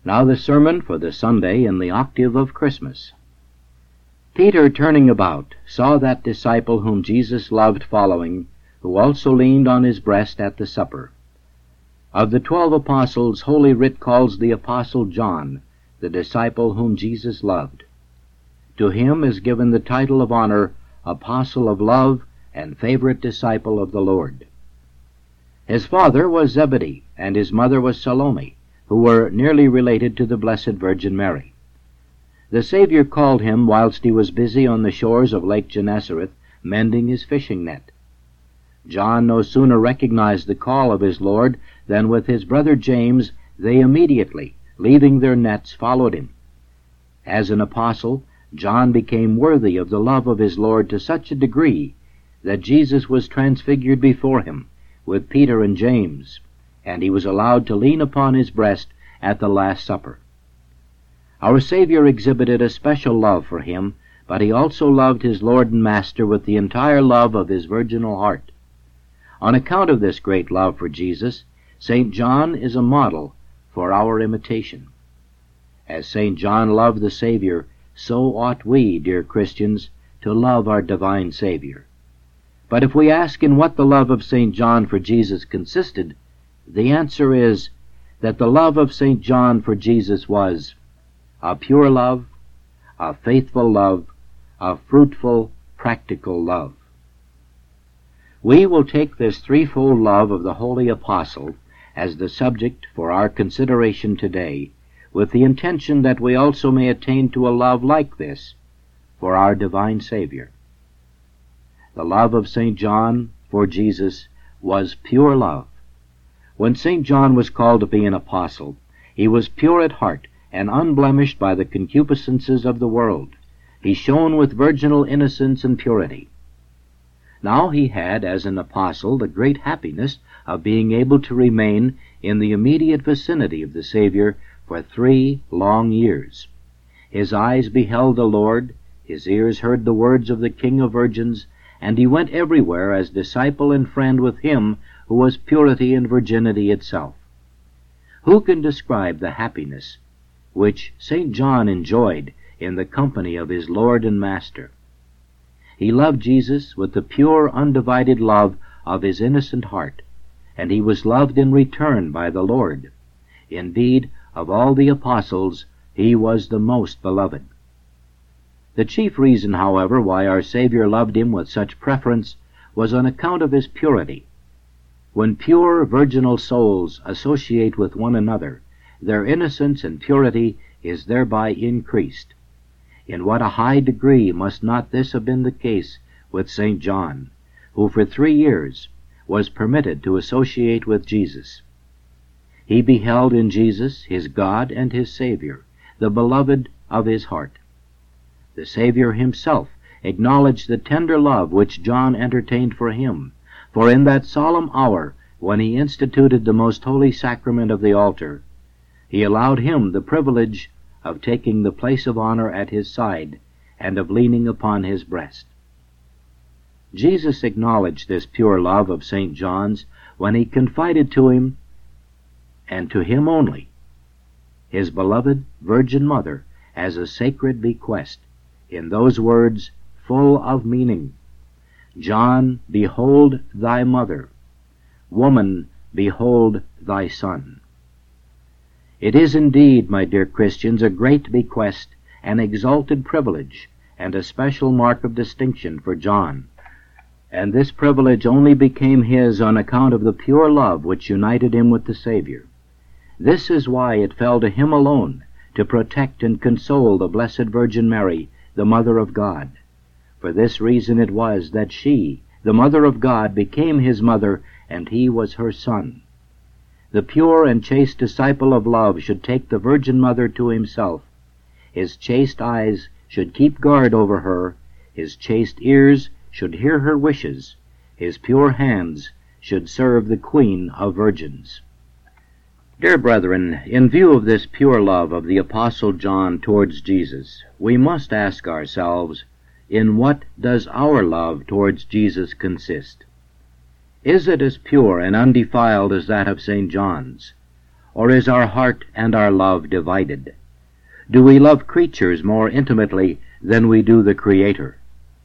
Now the sermon for the Sunday in the octave of Christmas. Peter, turning about, saw that disciple whom Jesus loved following, who also leaned on his breast at the supper. Of the 12 apostles, Holy Writ calls the apostle John the disciple whom Jesus loved. To him is given the title of honor, Apostle of Love and favorite disciple of the Lord. His father was Zebedee, and his mother was Salome, who were nearly related to the Blessed Virgin Mary. The Savior called him whilst he was busy on the shores of Lake Gennesareth, mending his fishing net. John no sooner recognized the call of his Lord than with his brother James they immediately, leaving their nets, followed him. As an apostle, John became worthy of the love of his Lord to such a degree that Jesus was transfigured before him with Peter and James, and he was allowed to lean upon his breast at the Last Supper. Our Savior exhibited a special love for him, but he also loved his Lord and Master with the entire love of his virginal heart. On account of this great love for Jesus, St. John is a model for our imitation. As St. John loved the Savior, so ought we, dear Christians, to love our divine Savior. But if we ask in what the love of St. John for Jesus consisted, the answer is that the love of St. John for Jesus was a pure love, a faithful love, a fruitful, practical love. We will take this threefold love of the Holy Apostle as the subject for our consideration today, with the intention that we also may attain to a love like this for our divine Savior. The love of St. John for Jesus was pure love. When St. John was called to be an apostle, he was pure at heart and unblemished by the concupiscences of the world. He shone with virginal innocence and purity. Now he had, as an apostle, the great happiness of being able to remain in the immediate vicinity of the Savior for 3 long years. His eyes beheld the Lord, his ears heard the words of the King of Virgins, and he went everywhere as disciple and friend with him who was purity and virginity itself. Who can describe the happiness which St. John enjoyed in the company of his Lord and Master? He loved Jesus with the pure, undivided love of his innocent heart, and he was loved in return by the Lord. Indeed, of all the apostles, he was the most beloved. The chief reason, however, why our Savior loved him with such preference was on account of his purity. When pure, virginal souls associate with one another, their innocence and purity is thereby increased. In what a high degree must not this have been the case with St. John, who for 3 years was permitted to associate with Jesus. He beheld in Jesus his God and his Savior, the beloved of his heart. The Savior himself acknowledged the tender love which John entertained for him, for in that solemn hour when he instituted the most holy sacrament of the altar, he allowed him the privilege of taking the place of honor at his side and of leaning upon his breast. Jesus acknowledged this pure love of St. John's when he confided to him, and to him only, his beloved Virgin Mother as a sacred bequest, in those words full of meaning: John, behold thy mother. Woman, behold thy son. It is indeed, my dear Christians, a great bequest, an exalted privilege, and a special mark of distinction for John. And this privilege only became his on account of the pure love which united him with the Savior. This is why it fell to him alone to protect and console the Blessed Virgin Mary, the Mother of God. For this reason it was that she, the Mother of God, became his mother, and he was her son. The pure and chaste disciple of love should take the Virgin Mother to himself. His chaste eyes should keep guard over her, his chaste ears should hear her wishes, his pure hands should serve the Queen of Virgins. Dear brethren, in view of this pure love of the Apostle John towards Jesus, we must ask ourselves, in what does our love towards Jesus consist? Is it as pure and undefiled as that of St. John's? Or is our heart and our love divided? Do we love creatures more intimately than we do the Creator?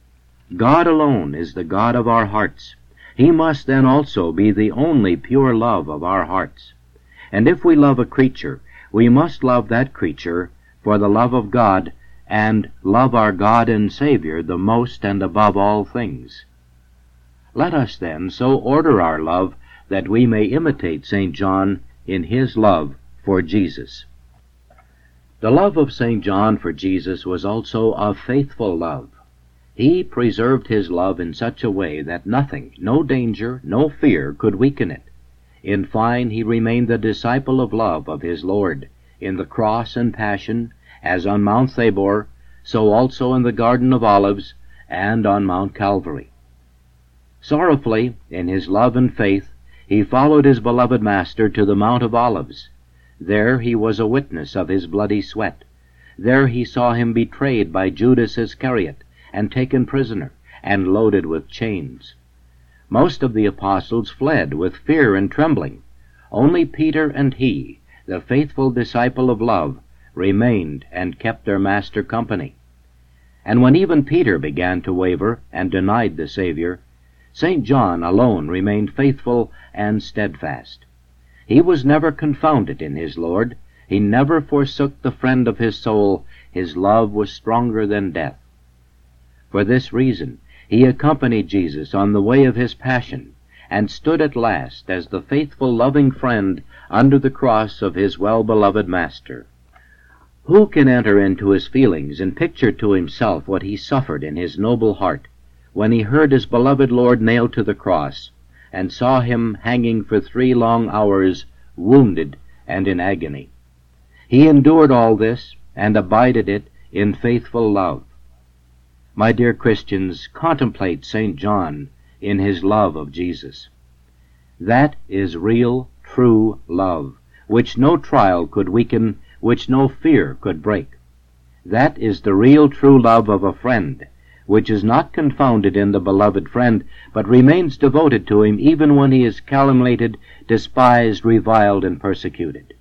God alone is the God of our hearts. He must then also be the only pure love of our hearts. And if we love a creature, we must love that creature for the love of God, and love our God and Savior the most and above all things. Let us then so order our love that we may imitate St. John in his love for Jesus. The love of St. John for Jesus was also a faithful love. He preserved his love in such a way that nothing, no danger, no fear could weaken it. In fine, he remained the disciple of love of his Lord, in the cross and passion, as on Mount Thabor, so also in the Garden of Olives, and on Mount Calvary. Sorrowfully, in his love and faith, he followed his beloved Master to the Mount of Olives. There he was a witness of his bloody sweat. There he saw him betrayed by Judas Iscariot, and taken prisoner, and loaded with chains. Most of the apostles fled with fear and trembling. Only Peter and he, the faithful disciple of love, remained and kept their Master company. And when even Peter began to waver and denied the Savior, St. John alone remained faithful and steadfast. He was never confounded in his Lord. He never forsook the friend of his soul. His love was stronger than death. For this reason, he accompanied Jesus on the way of his passion, and stood at last as the faithful, loving friend under the cross of his well-beloved Master. Who can enter into his feelings and picture to himself what he suffered in his noble heart when he heard his beloved Lord nailed to the cross, and saw him hanging for 3 long hours, wounded and in agony? He endured all this, and abided it in faithful love. My dear Christians, contemplate St. John in his love of Jesus. That is real, true love, which no trial could weaken, which no fear could break. That is the real, true love of a friend, which is not confounded in the beloved friend, but remains devoted to him even when he is calumniated, despised, reviled, and persecuted.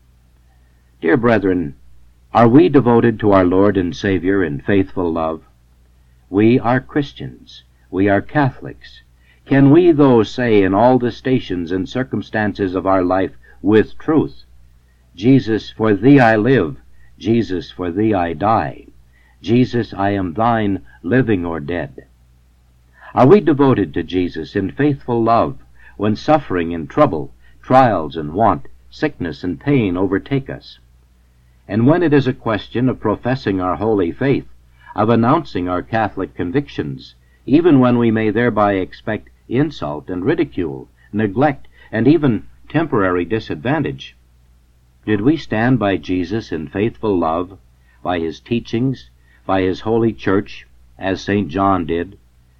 Dear brethren, are we devoted to our Lord and Savior in faithful love? We are Christians. We are Catholics. Can we, though, say in all the stations and circumstances of our life with truth, Jesus, for thee I live, Jesus, for thee I die, Jesus, I am thine, living or dead? Are we devoted to Jesus in faithful love when suffering and trouble, trials and want, sickness and pain overtake us? And when it is a question of professing our holy faith, of announcing our Catholic convictions, even when we may thereby expect insult and ridicule, neglect, and even temporary disadvantage, did we stand by Jesus in faithful love, by his teachings, by his holy church, as St. John did?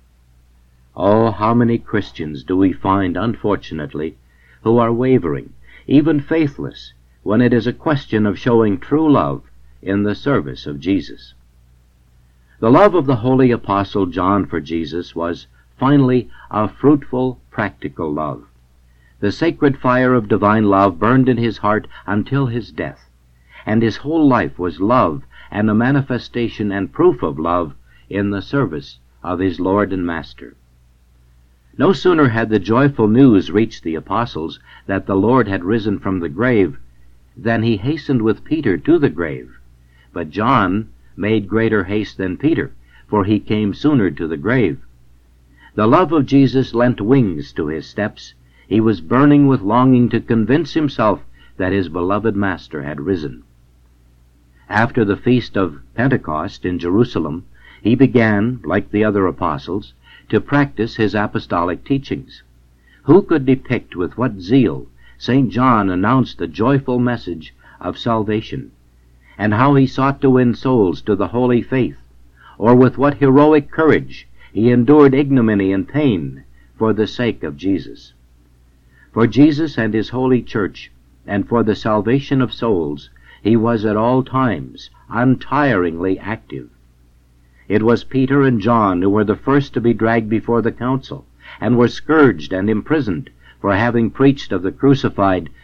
Oh, how many Christians do we find, unfortunately, who are wavering, even faithless, when it is a question of showing true love in the service of Jesus? The love of the holy Apostle John for Jesus was, finally, a fruitful, practical love. The sacred fire of divine love burned in his heart until his death, and his whole life was love and a manifestation and proof of love in the service of his Lord and Master. No sooner had the joyful news reached the apostles that the Lord had risen from the grave than he hastened with Peter to the grave. But John made greater haste than Peter, for he came sooner to the grave. The love of Jesus lent wings to his steps. He was burning with longing to convince himself that his beloved Master had risen. After the feast of Pentecost in Jerusalem, he began, like the other apostles, to practice his apostolic teachings. Who could depict with what zeal St. John announced the joyful message of salvation, and how he sought to win souls to the holy faith, or with what heroic courage he endured ignominy and pain for the sake of Jesus? For Jesus and his holy church, and for the salvation of souls, he was at all times untiringly active. It was Peter and John who were the first to be dragged before the council, and were scourged and imprisoned for having preached of the crucified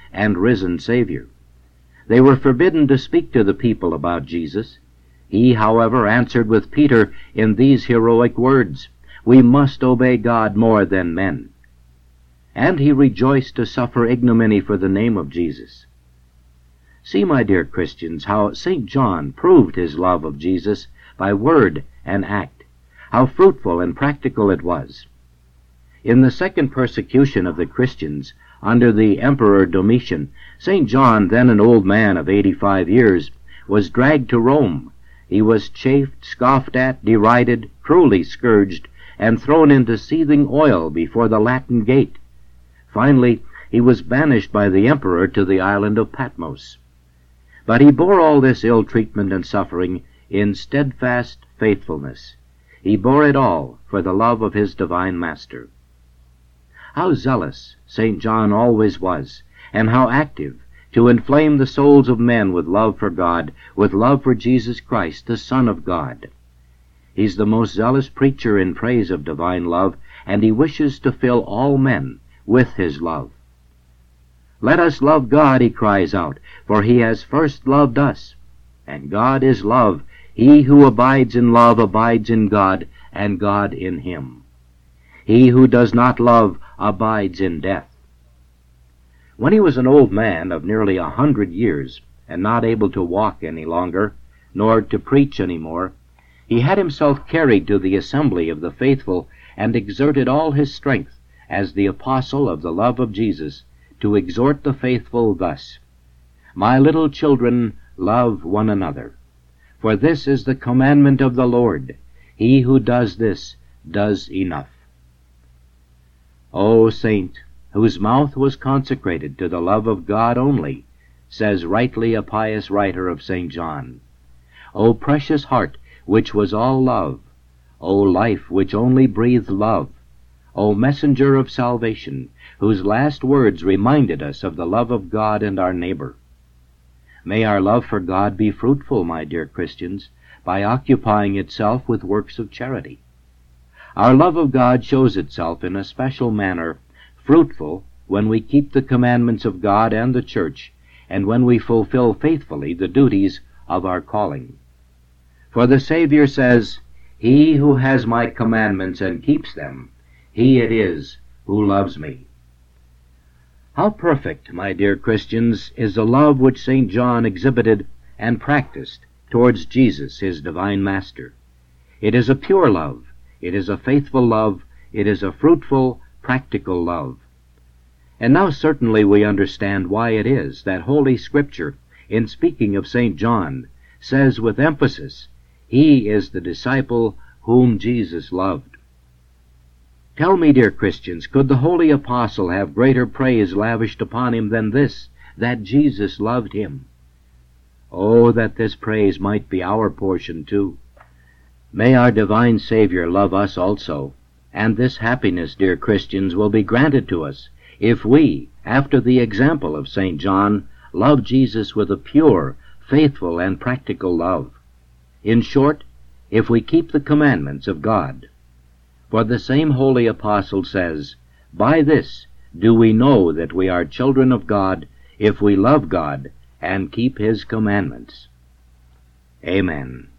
and risen Savior. They were forbidden to speak to the people about Jesus. He, however, answered with Peter in these heroic words, "We must obey God more than men." And he rejoiced to suffer ignominy for the name of Jesus. See, my dear Christians, how St. John proved his love of Jesus by word and act, how fruitful and practical it was. In the second persecution of the Christians under the Emperor Domitian, St. John, then an old man of 85 years, was dragged to Rome. He was chafed, scoffed at, derided, cruelly scourged, and thrown into seething oil before the Latin Gate. Finally, he was banished by the emperor to the island of Patmos. But he bore all this ill treatment and suffering in steadfast faithfulness. He bore it all for the love of his divine Master. How zealous St. John always was, and how active, to inflame the souls of men with love for God, with love for Jesus Christ, the Son of God. He's the most zealous preacher in praise of divine love, and he wishes to fill all men with his love. "Let us love God," he cries out, "for he has first loved us. And God is love. He who abides in love abides in God, and God in him. He who does not love abides in death." When he was an old man of nearly 100 years, and not able to walk any longer, nor to preach any more, he had himself carried to the assembly of the faithful, and exerted all his strength, as the apostle of the love of Jesus, to exhort the faithful thus, "My little children, love one another. For this is the commandment of the Lord. He who does this does enough." O saint, whose mouth was consecrated to the love of God only, says rightly a pious writer of St. John. O precious heart, which was all love. O life, which only breathed love. O messenger of salvation, whose last words reminded us of the love of God and our neighbor. May our love for God be fruitful, my dear Christians, by occupying itself with works of charity. Our love of God shows itself in a special manner fruitful when we keep the commandments of God and the Church, and when we fulfill faithfully the duties of our calling. For the Savior says, "He who has my commandments and keeps them, he it is who loves me." How perfect, my dear Christians, is the love which St. John exhibited and practiced towards Jesus, his divine Master. It is a pure love, it is a faithful love, it is a fruitful, practical love. And now certainly we understand why it is that Holy Scripture, in speaking of St. John, says with emphasis, "He is the disciple whom Jesus loved." Tell me, dear Christians, could the holy apostle have greater praise lavished upon him than this, that Jesus loved him? Oh, that this praise might be our portion too. May our divine Savior love us also, and this happiness, dear Christians, will be granted to us if we, after the example of St. John, love Jesus with a pure, faithful, and practical love. In short, if we keep the commandments of God. For the same holy apostle says, "By this do we know that we are children of God, if we love God and keep his commandments." Amen.